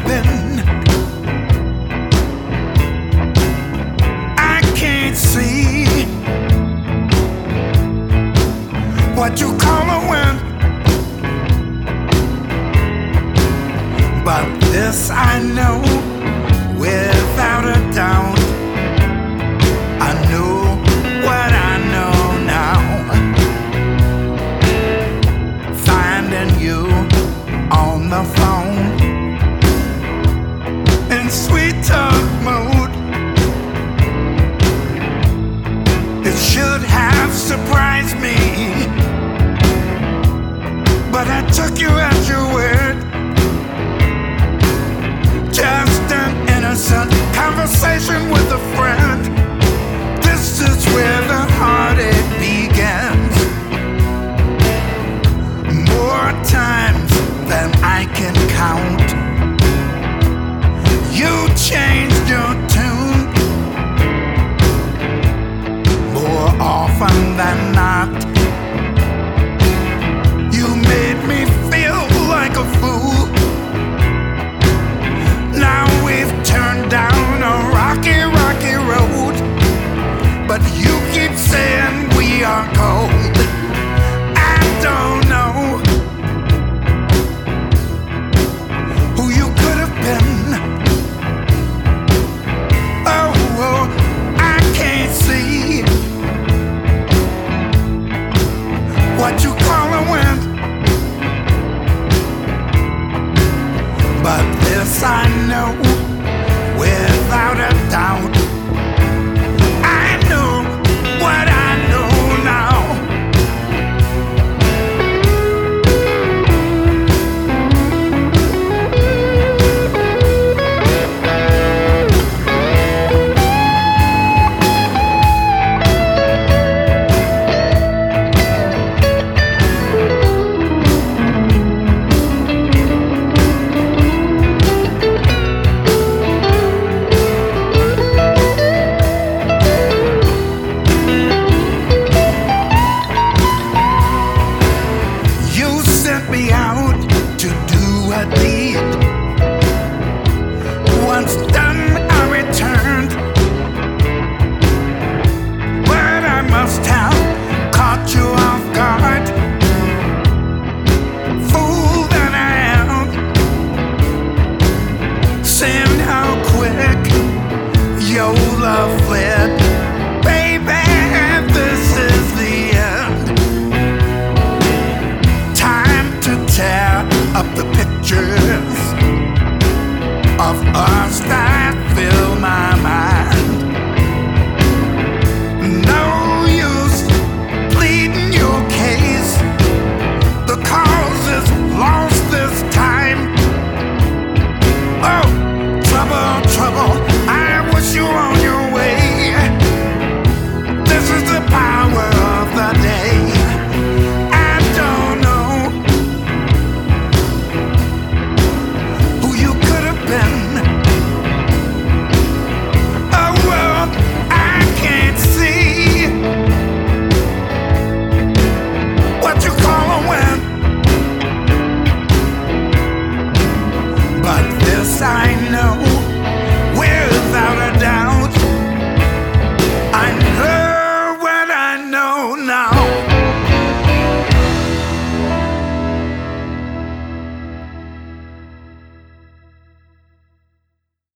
have been. I can't see what you call a win, but this I know without a doubt. I know what I know now. Finding you on the phone in sweet talk mode, it should have surprised me, but I took you at your word. Just an innocent conversation with a friend. This is where the heartache begins. More times than I can count, you changed your tune. More often than not, you made me feel like a fool. Now we've turned down a rocky, rocky road, but you keep saying we are cold. I don't know who you could have been. Oh, I can't see what you call a win, but this I know without a doubt. I know what I know now. Me out to do a deed. Once done, I returned, but I must have caught you off guard. Fool that I am, seeing how quick your love fled. Baby, this is the end. Tear up the pictures of us that fill my mind. No use pleading your case. The cause is lost this time. Oh, trouble, trouble, I wish you on your way. This is the power of the day. I don't know I know